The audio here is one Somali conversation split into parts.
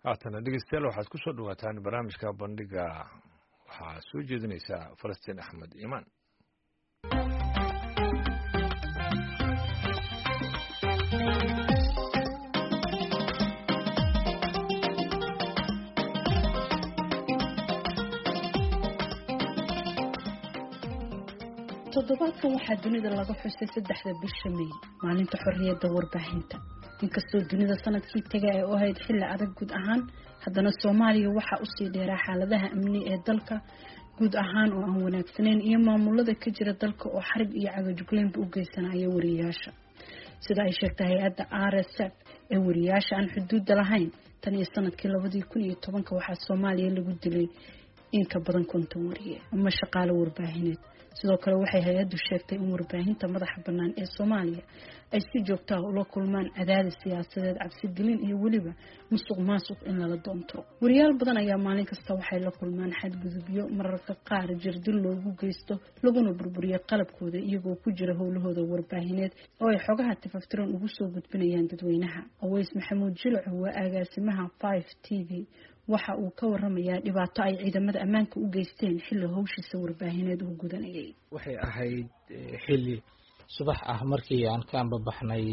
haatana dhegeystayaal waxaad ku soo dhawaataan barnaamijka bandhiga waxaa soo jeedinaysaa falastiin axmed iimaan. toddobaadkan waxaa dunida laga xusay 3 bisha May maalinta xorriyadda warbaahinta. inkastoo dunida sanadkii tagay ay u ahayd xilli adag guud ahaan, haddana Soomaaliya waxa u sii dheeraa xaaladaha amni ee dalka guud ahaan oo aan wanaagsaneyn iyo maamulada ka jira dalka oo xarib iyo cagajugleynba u geysanaya wariyaasha. sida ay sheegtay hay'adda RSF ee wariyaasha aan xuduud lahayn, tan iyo sanadkii 2010 waxaa Soomaaliya lagu dilay in ka badan 50 wariye ama shaqaale warbaahineed. sidoo kale waxay hay'addu sheegtay in warbaahinta madaxa bannaan ee Soomaaliya ay si joogto ah ula kulmaan cadaadis siyaasadeed, cabsi gelin iyo waliba musuqmaasuq in la doonto. wariyaal badan ayaa maalin kasta waxay la kulmaan xadgudubyo, mararka qaar jirdil loogu geysto, laguna burburiyo qalabkooda iyagoo ku jira howlahooda warbaahineed oo ay xogaha tifaftiran ugu soo gudbinayaan dadweynaha. Aways Maxamuud Jilco waa agaasimaha 5TV waxa uu ka waramayaa dhibaato ay ciidamada ammaanka u geysteen xilli hawshiisa warbaahineed uu gudanayay. waxay ahayd xilli subax ah markii aan ka ambabaxnay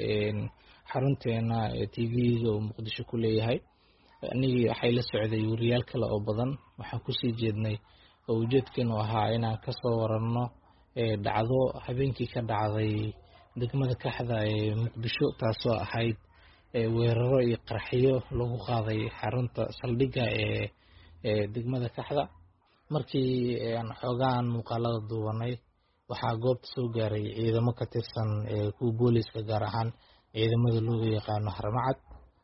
xarunteena TV-ga oo Muqdisho ku leeyahay. anigii waxay la socday wariyaal kale oo badan. waxaan ku sii jeednay oo ujeedkeenu ahaa inaan ka soo waranno dhacdo habeenkii ka dhacday degmada Kaxda ee Muqdisho, taasoo ahayd weeraro iyo qarxiyo lagu qaaday xarunta saldhigga ee degmada Kaxda. markii aan xoogaan muuqaalada duubanay, waxaa goobta soo gaaray ciidamo ka tirsan kuwa booliska, gaar ahaan ciidamada loo yaqaano Harmacad.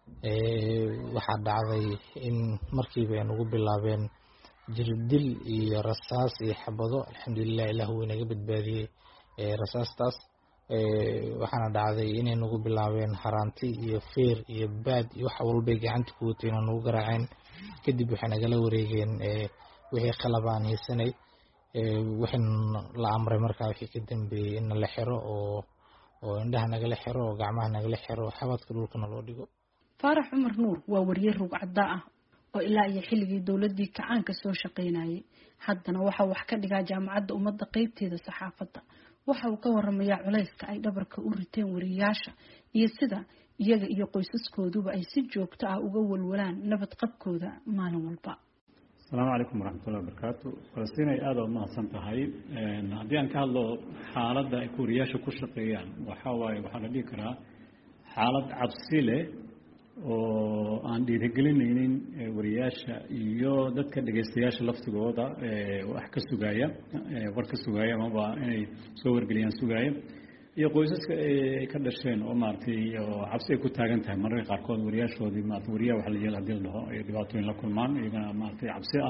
waxaa dhacday in markiiba ay nagu bilaabeen jirdil iyo rasaas iyo xabado. alxamdulilah, ilaah wuu inaga badbaadiyey rasaastaas. waxaana dhacday inay nagu bilaabeen haraanti iyo feer iyo baad iyo wax walbay gacanta ku wateen oo nagu garaaceen. kadib waxay nagala wareegeen wixii qalabaan haysanay. waxaan la amray markaa wixii ka dambeeyey in la xiro oo indhaha nagala xiro oo gacmaha nagala xiro, xabadka dhulkana loo dhigo. Faarax Cumar Nuur waa wariye rugcada ah oo ilaa iyo xilligii dawladii kacaanka soo shaqeynayay. haddana waxa wax ka dhigaa jaamacadda ummadda qaybteeda saxaafadda. waxa uu ka waramayaa culayska ay dhabarka u riteen wariyaasha iyo sida iyaga iyo qoysaskooduba ay si joogto ah uga walwalaan nabad qabkooda maalin walba. السلام عليكم ورحمة الله وبركاته. فلسطين هذا ما صنتهاي هديان كهالله حالة كورياش كشقيان وحواي وحنا ذكرها حالة عبسيلة وعندي رجلين ورياش يو دتك دقيستياش لفت جودا وأحكي سجايا ورك سجايا ما بقى يعني صور جليان سجايا يقولون كدرشين ومارتي عبسي كنت هاجنتها مرة قاركود ورياش ودي مارت وريا وحلي يلا ديل له يدباتون لكل مان يجنا مارتي عبسية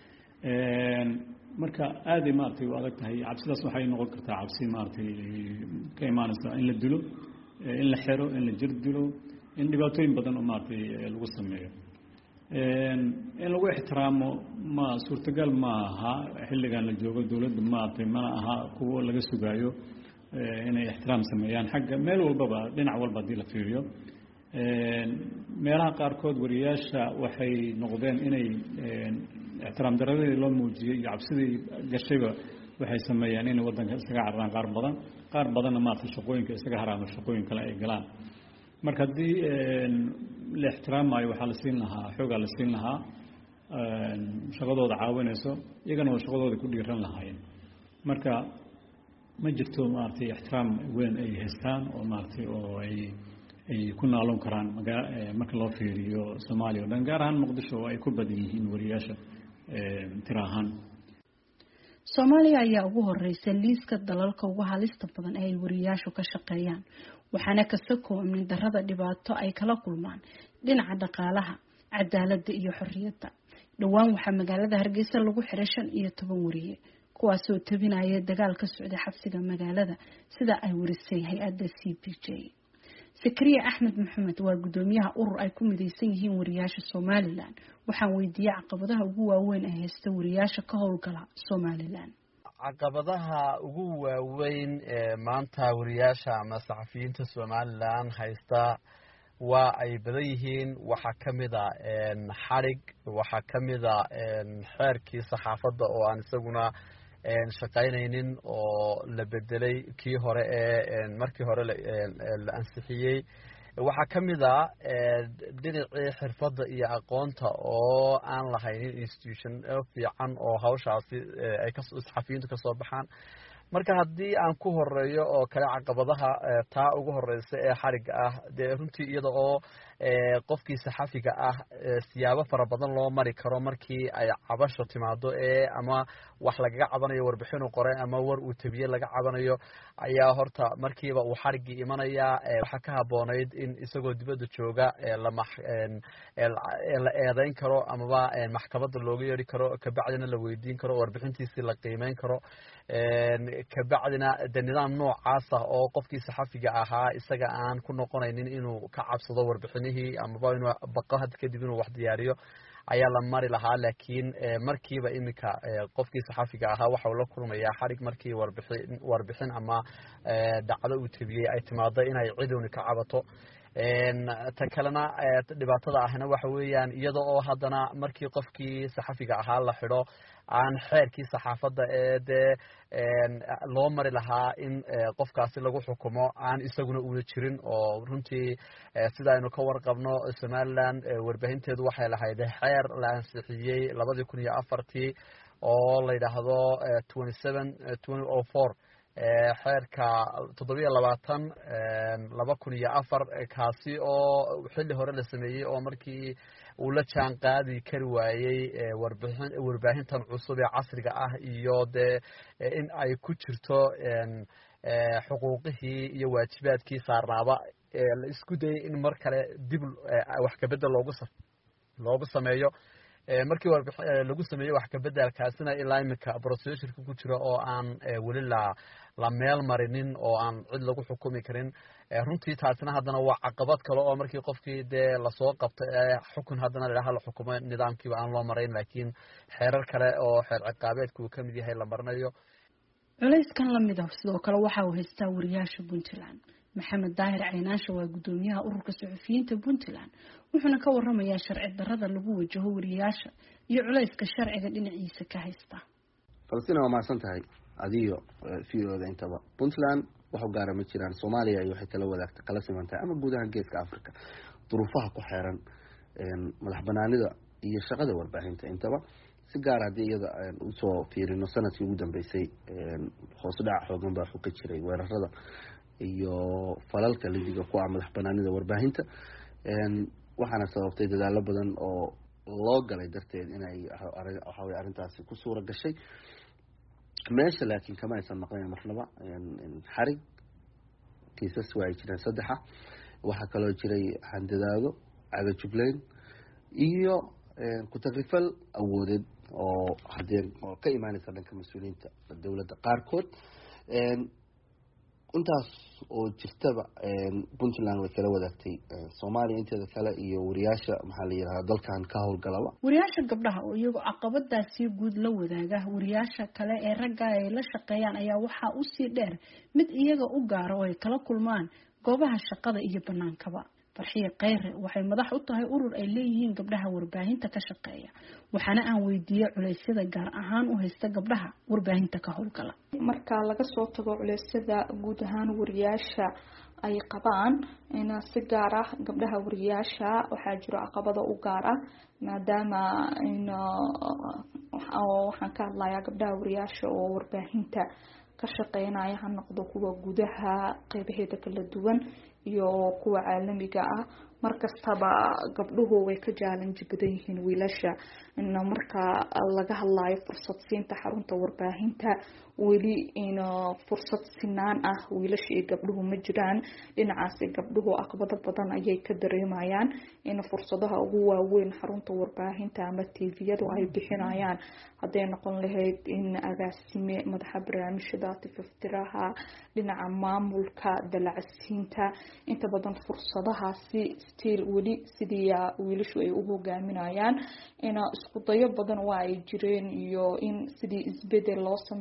مركا هذه مارتي وقتها هي عبسية صحيح نقول كرت عبسي مارتي كيمان إن الدلو إن الحرو إن الجردلو إن دباتون بدن مارتي الوسمية إن لو احترامه ما صورت قال ما ها حلي كان الجوج الدولة مارتي ما ها قوة لقى سجايو inay ixtiraam sameeyaan xagga meel walbaba dhinac walba hadii la fiiriyo. meelaha qaarkood wariyaasha waxay noqdeen inay ixtiraam daradii loo muujiyay iyo cabsidii gashayba waxay sameeyaan inay wadanka isaga cararaan qaar badanna maarta shaqooyinka isaga haraamo shaqooyin kale ay galaan. marka hadii la ixtiraamayo waxaa la siin lahaa xoogaa la siin lahaa shaqadooda caawinayso, iyagana waa shaqadooda ku dhiiran lahaayeen. marka ma jirto maartay ixtiraam weyn ay haystaan oo maartay oo ay ku naalon karaan marka loo fiiriyo Soomaaliya oo dhan, gaar ahaan Muqdisho ay ku badan yihiin wariyaasha tiraahan. Soomaaliya ayaa ugu horeysay liiska dalalka ugu halista badan ee ay wariyaashu ka shaqeeyaan, waxaana ka soo amni darrada dhibaato ay kala kulmaan dhinaca dhaqaalaha, cadaaladda iyo xorriyadda. dhawaan waxaa magaalada Hargeysa lagu xiray 15 wariye kuwaasoo tabinaya dagaal ka socda xabsiga magaalada, sida ay warisay hay'adda CPJ. Sakariya Axmed Maxamed waa gudoomiyaha urur ay ku midaysan yihiin wariyaasha Somaliland. waxaan weydiiyay caqabadaha ugu waaweyn ee haysta wariyaasha ka howlgala Somaliland. caqabadaha ugu waaweyn ee maanta wariyaasha ama saxafiyiinta Somaliland haysta waa ay badan yihiin. waxaa ka mid a xadhig, waxaa ka mid a xeerkii saxaafadda oo aan isaguna shaqaynaynin oo la bedelay kii hore ee markii hore la ansixiyey. waxaa ka mid a dhinacii xirfadda iyo aqoonta oo aan lahaynin institution fiican oo hawshaasi ay saxafiyiintu kasoo baxaan. marka haddii aan ku horeeyo oo kale caqabadaha taa ugu horeysa ee xariga ah dee runtii iyada oo qofkii saxafiga ah siyaabo fara badan loo mari karo markii ay cabasho timaado ama wax lagaga cabanayo warbixin uu qoray ama war uu tabiye laga cabanayo ayaa horta markiiba uu xarigii imanaya. waxaa ka haboonayd in isagoo dibadda jooga la eedeyn karo amaba maxkamadda looga yeeri karo, kabacdina la weydiin karo, warbixintiisii la qiimeyn karo, kabacdina de nidaam noocaas ah oo qofkii saxafiga ahaa isaga aan ku noqonaynin inuu ka cabsado warbixinihii amaba inuu baqo had kadib inuu wax diyaariyo ayaa la mari lahaa. laakiin markiiba iminka qofkii saxafiga ahaa waxa uu la kulmayaa xarig markii warbixin ama dhacdo uu tabiyey ay timaado inay cidowni ka cabato. ta kalena dhibaatada ahna waxa weeyaan iyada oo haddana markii qofkii saxafiga ahaa la xidho aan xeerkii saxaafadda dee loo mari lahaa in qofkaasi lagu xukumo aan isaguna una jirin. oo runtii sida aynu ka warqabno somaliland warbaahinteedu waxay lahayd xeer la ansixiyey 2004 oo la yidhaahdo 27/2004 xeerka 27/2004 kaasi oo xilli hore la sameeyey oo markii uu la jaan qaadi kari waayey warbaahintan cusub ee casriga ah iyo dee in ay ku jirto xuquuqihii iyo waajibaadkii saarnaaba la isku dayay in mar kale dib wax kabedel loogu sameeyo. markii lagu sameeyey wax kabedelkaasina ilaa iminka procedureka ku jira oo aan weli la meel marinin oo aan cid lagu xukumi karin. runtii taasina haddana waa caqabad kale oo markii qofkii dee lasoo qabto xukun haddana ladhaha la xukumo nidaamkiiba aan loo marayn, laakiin xeerar kale oo xeer ciqaabeedka uu kamid yahay la marinayo. culayskan lamid ah sidoo kale waxa uu haystaa wariyaasha Puntland. maxamed daahir caynaasha waa gudoomiyaha ururka suxufiyiinta Puntland, wuxuuna ka waramayaa sharci darrada lagu wajaho wariyaasha iyo culayska sharciga dhinaciisa ka haysta. Falastiin waa mahadsan tahay adiyo fiirooda intaba. Puntland waxa gaar ma jiraan Soomaaliya iyo waxay kala wadaagta kala simantahay ama guud ahaan geeska Afrika duruufaha ku xeeran madax banaanida iyo shaqada warbaahinta intaba si gaar ah iyada u soo fiirino sanadkii ugu dambeysay hoos u dhac xoogan baa ka jiray weerarada iyo falalka lidiga ku ah madax banaanida warbaahinta waxaana sababtay dadaalo badan oo loo galay darteed inay arrintaasi ku suura gashay meesha. laakiin kama aysan maqnayn marnaba xarig kiisas waa ay jireen 3 waxaa kaloo jiray handadaado, cagajugleyn iyo ku tagrifal awoodeed oo hadeen oo ka imaanaysa dhanka mas-uuliyiinta dowladda qaarkood. intaas oo jirtaba Puntland way kala wadaagtay Soomaaliya inteeda kale iyo wariyaasha maxaa la yiraahdaa dalkan ka howlgalaba. wariyaasha gabdhaha oo iyagu caqabadaasi guud la wadaaga wariyaasha kale ee ragga ay la shaqeeyaan ayaa waxa uu sii dheer mid iyaga u gaar oo ay kala kulmaan goobaha shaqada iyo banaankaba. farxiye Khayre waxay madax u tahay urur ay leeyihiin gabdhaha warbaahinta ka shaqeeya, waxaana aan weydiiyay culeysyada gaar ahaan u haysta gabdhaha warbaahinta ka howlgala. marka laga soo tago culeysyada guud ahaan wariyaasha ay qabaan in si gaar ah gabdhaha wariyaasha waxaa jiro caqabado u gaar ah maadaama waxaan ka hadlayaa gabdhaha wariyaasha oo warbaahinta ka shaqeynaya ha noqdo kuwa gudaha qeybaheeda kala duwan iyo kuwa caalamiga ah. markastaba gabdhuhu way ka challenge badan yihiin wiilasha. marka laga hadlayo fursad siinta xarunta warbaahinta weli in fursad sinaan ah wiilasha iyo gabdhuhu ma jiraan. dhinacaas gabdhuhu caqabado badan ayay ka dareemayaan in fursadaha ugu waaweyn xarunta warbaahinta ama TV-yadu ay bixinayaan haday noqon lahayd in agaasime madaxa barnaamijyada tifaftiraha dhinaca maamulka dalacsiinta inta badan fursadahaasi still weli sidii wiilashu ay u hogaaminayaan. in isku dayo badan waa ay jireen iyo in sidii isbedel loo sameyn lahaa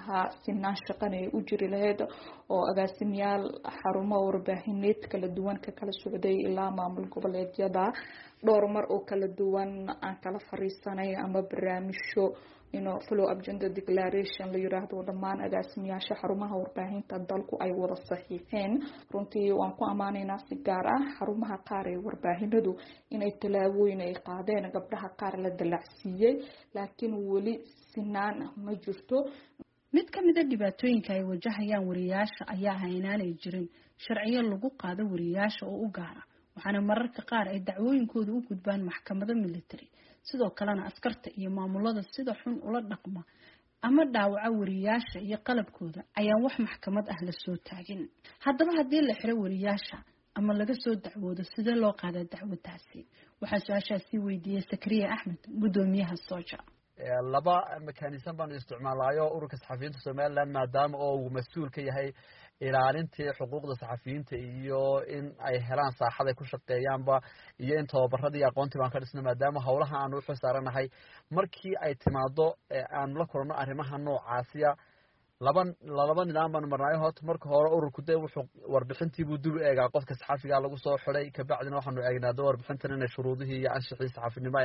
lahaa sinaan shaqana ay u jiri lahayd oo agaasimayaal xarumo warbaahineed kala duwan ka kala socday ilaa maamul goboleedyada dhowr mar oo kala duwan aan kala fariisanay ama barnaamijyo follow up gender declaration la yiraahdo dhammaan agaasimayaasha xarumaha warbaahinta dalku ay wada saxiixeen runtii waan ku amaanaynaa si gaar ah xarumaha qaar ee warbaahinadu inay tallaabooyin ay qaadeen gabdhaha qaar la dalacsiiyey laakiin weli sinaan ma jirto. mid ka mid ah dhibaatooyinka ay wajahayaan wariyaasha ayaa ah inaanay jirin sharciyo lagu qaado wariyaasha oo u gaara waxaana mararka qaar ay dacwooyinkooda u gudbaan maxkamado military sidoo kalena askarta iyo maamulada sida xun ula dhaqma ama dhaawaca wariyaasha iyo qalabkooda ayaan wax maxkamad ah la soo taagin. haddaba haddii la xiro wariyaasha ama laga soo dacwoodo sidee loo qaadaa dacwadaasi waxaa su-aashaasi weydiiyey Sakariya Axmed gudoomiyaha Soja. laba mekanism baan isticmaalayo ururka saxafiyiinta Soomaaliland maadaama oo uu mas'uul ka yahay ilaalintii xuquuqda saxafiyiinta iyo in ay helaan saaxad ay ku shaqeeyaanba iyo in tababaradii aqoontii baan ka dhisnay maadaama howlaha aan u xilsaaranahay markii ay timaado aan la kulano arrimaha noocaasiya laba nidaam baan marnaayo horta marka hore ururku dee wuxuu warbixintii buu dib u eegaa qofka saxafiga lagu soo xiray kabacdina waxaanu eegnaa warbixintan inay shuruudihii iyo anshaxii saxafinimo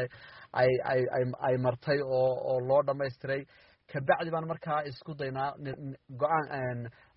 ay martay oo loo dhamaystiray kabacdi baan markaa isku daynaa go-aan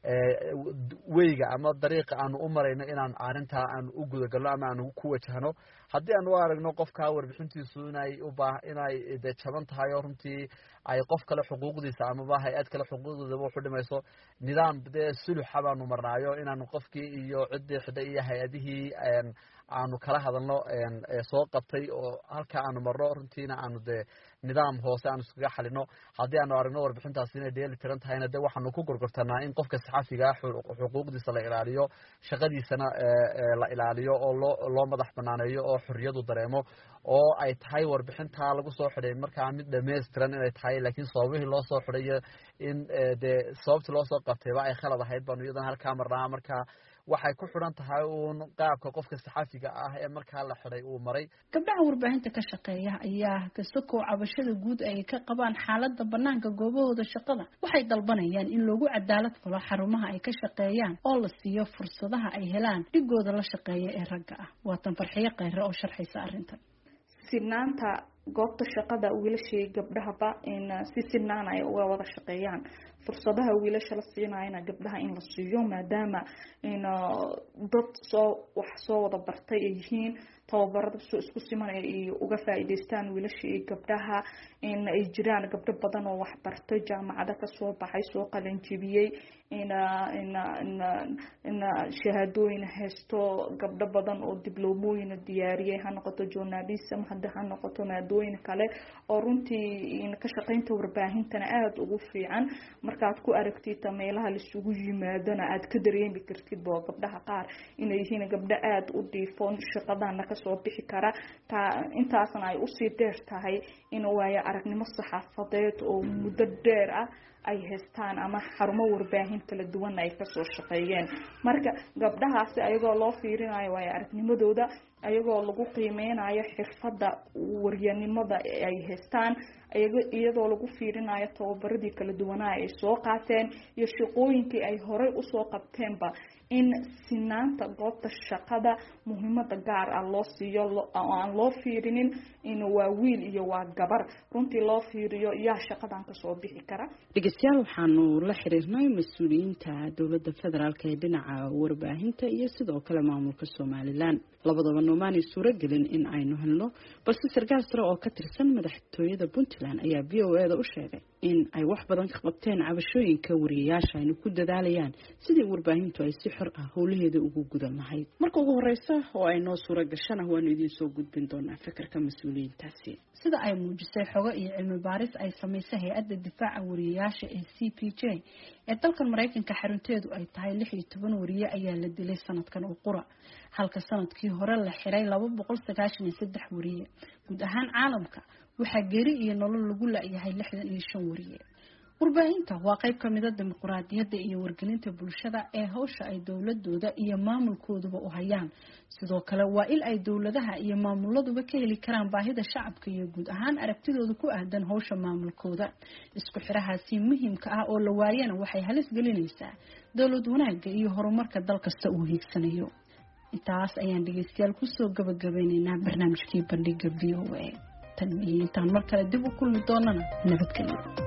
weyga ama dariiqa aanu u marayno inaan arrintaa aan u gudagalno ama aan ku wajahno haddii aan u aragno qofka warbixintiisu inay de jaban tahay oo runtii ay qof kale xuquuqdiisa amaba hay-ad kale xuquuqdeedaba wuxu dhimayso nidaam dee suluxa baanu marnaayo inaanu qofkii iyo ciddii xidhay iyo hay-adihii aanu kala hadalno soo qabtay oo halka aanu marno runtiina aanu dee nidaam hoose aanu iskaga xalino haddii aanu aragno warbixintaasi inay dheeli tiran tahayna dee waxaanu ku gorgortanaa in qofka saxafiga xuquuqdiisa la ilaaliyo shaqadiisana la ilaaliyo oo loo madax banaaneeyo oo xorriyadu dareemo oo ay tahay warbixintaa lagu soo xidhay markaa mid dhammaystiran inay tahay laakiin sababihii loo soo xidhay in dee sababtii loo soo qabtayba ay khalad ahayd baanu iyadana halkaa marnaa markaa waxay ku xidhan tahay uun qaabka qofka saxafiga ah ee markaa la xidhay uu maray. gabdhaha warbaahinta ka shaqeeya ayaa kasoo cabashada guud ay ka qabaan xaaladda banaanka goobahooda shaqada waxay dalbanayaan in loogu cadaalad falo xarumaha ay ka shaqeeyaan oo la siiyo fursadaha ay helaan dhigooda la shaqeeya ee ragga ah. waatan Farxiyo Khayre oo sharxaysa arrintan. sinaanta goobta shaqada wiilasha iyo gabdhahaba in si sinaan ay uga wada shaqeeyaan fursadaha wiilasha la siinayna gabdhaha in la siiyo maadaama in dad soo wada bartay ay yihiin tababarada isku siman ay uga faa'iideystaan wiilasha iyo gabdhaha in ay jiraan gabdho badan oo wax bartay jaamacada ka soo baxay soo qalin jebiyay in shahaadooyin haysto gabdho badan oo diblomooyin diyaariyay ha noqoto journalism hadda ha noqoto maadooyin kale oo runtii in ka shaqeynta warbaahintana aad ugu fiican markaad ku aragtid meelaha la isugu yimaadana aad ka dareemi kartid boo gabdhaha qaar inay yihiin gabdho aad u dhiifoon shaqadana ka soo bixi kara intaasna ay u sii dheer tahay in waayo aragnimo saxaafadeed oo muddo dheer ah ay haystaan ama xarumo warbaahin kala duwan ay ka soo shaqeeyeen marka gabdhahaasi ayagoo loo fiirinayo waayo aragnimadooda ayagoo lagu qiimeynayo xirfadda waryanimada ay haystaan iyadoo lagu fiirinayo tababaradii kala duwanaa ay soo qaateen iyo shaqooyinkii ay horey usoo qabteenba in sinaanta goobta shaqada muhiimada gaar ah loo siiyo aan loo fiirinin in waa wiil iyo waa gabar runtii loo fiiriyo yaa shaqadan ka soo bixi kara. dhegeystayaal waxaanu la xiriirnay mas-uuliyiinta dowladda federaalk ee dhinaca warbaahinta iyo sidoo kale maamulka Somaliland labadaba noomaanay suuragelin in aynu helno balse sarkaal sare oo ka tirsan madaxtooyada Puntland ayaa VOA u sheegay in ay wax badan ka qabteen cabashooyinka wariyaasha ay ku dadaalayaan sidii warbaahintu ay si xor ah howlaheeda ugu gudan lahayd. marka ugu horeysa oo ay noo suura gashana waan idin soo gudbin doonaa fikirka mas'uuliyiintaasi sida ay muujisay xogo iyo cilmi baaris ay sameysay hay'adda difaaca wariyaasha ee CPJ ee dalkan Mareykanka xarunteedu ay tahay 16 wariye ayaa la dilay sanadkan oo qura halka sanadkii hore la xiray 293 wariye guud ahaan caalamka waxaa geeri iyo nolol lagu laayahay 65 wariye warbaahinta waa qayb ka mid ah dimuqraadiyadda iyo wargelinta bulshada ee hawsha ay dowladooda iyo maamulkooduba u hayaan sidoo kale waa il ay dowladaha iyo maamuladuba ka heli karaan baahida shacabka iyo guud ahaan aragtidooda ku aadan hawsha maamulkooda isku xirahaasi muhiimka ah oo la waayana waxay halis gelinaysaa dowlad wanaagga iyo horumarka dal kasta uu hiigsanayo intaas ayaan dhageystayaal kusoo gabagabeynaynaa barnaamijkii bandhiga VOA tan iyo intaan mar kale dib u kulmi doonana nabadgelyo